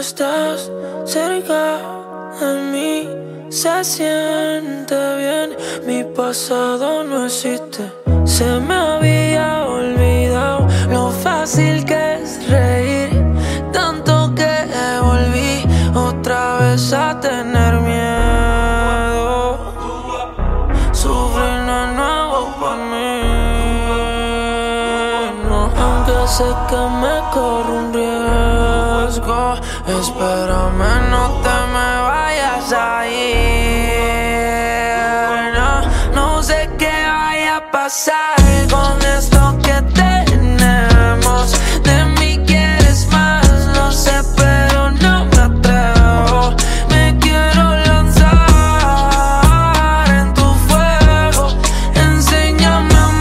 estás cerca de mí, se siente bien. Mi pasado no existe. Se me había olvidado lo fácil que es reír, tanto que volví otra vez a tener miedo. Sufrir no es nuevo para mí, no. Aunque sé que me corro un riesgo, espérame, no te me vayas a ir. No sé qué vaya a pasar con esto que tenemos. De mí quieres más, no sé, pero no me atrevo. Me quiero lanzar en tu fuego. Enséñame a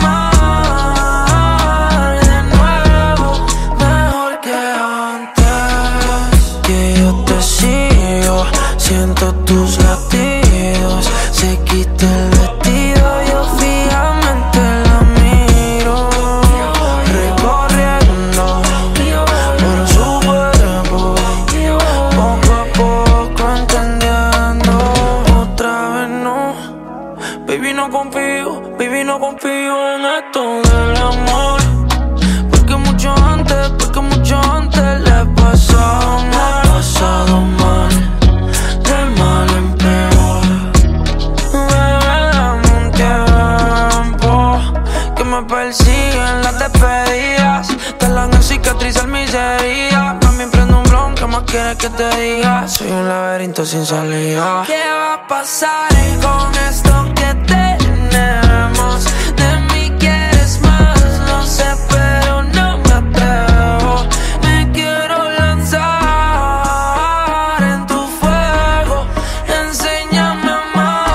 amar de nuevo, mejor que antes. Que yo te sigo, siento tus latidos. Se quita el vestido, yo fijamente la miro, recorriendo por su cuerpo, poco a poco entendiendo. Otra vez no, baby, no confío en esto del amor. Porque mucho antes le he pasado mal, de mal en peor. Bebé, dame un tiempo, que me persiguen las despedidas, te la hagan cicatrizar mis heridas. Mami, prende un blon, ¿qué más quieres que te diga? Soy un laberinto sin salida. ¿Qué va a pasar con esto que tenemos? De mí quieres más, no sé, pero no me atrevo. Me quiero lanzar en tu fuego. Enséñame a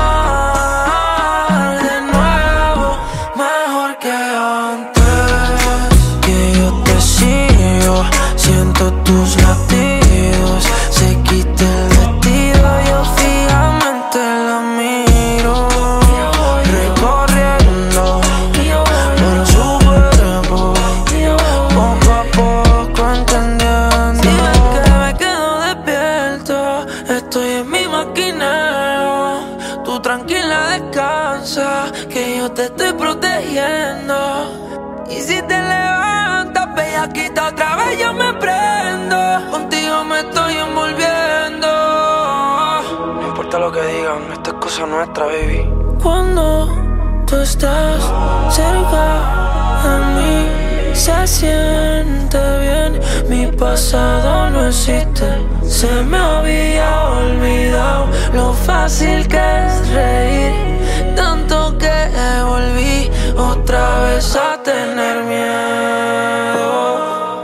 amar de nuevo, mejor que antes. Que yo te sigo, siento tus latidos. Se quita el vestido, yo fijamente la miro, recorriendo por su cuerpo, poco a poco entendiendo. Si ves que me quedo despierto, estoy en mi maquinero. Tú tranquila descansa, que yo te estoy protegiendo. Y si te levantas, bellaquita, otra vez yo me prendo. Contigo me estoy envolviendo. No importa lo que digan, esto es cosa nuestra, baby. Cuando tú estás cerca de mí, se siente bien. Mi pasado no existe. Se me había olvidado lo fácil que es reír, tanto que volví otra vez a tener miedo.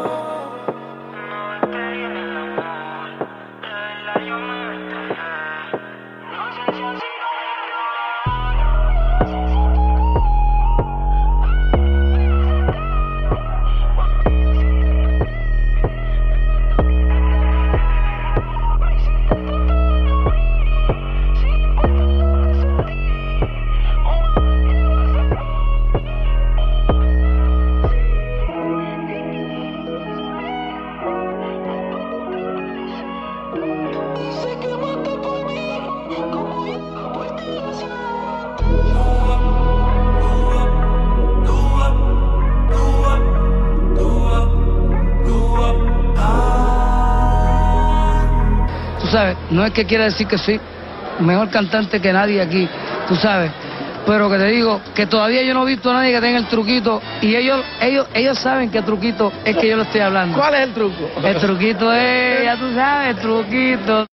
Tú sabes, no es que quiera decir que soy mejor cantante que nadie aquí, tú sabes, pero que te digo que todavía yo no he visto a nadie que tenga el truquito, y ellos saben qué truquito es que yo le estoy hablando. ¿Cuál es el truco? El truquito es, ya tú sabes, el truquito.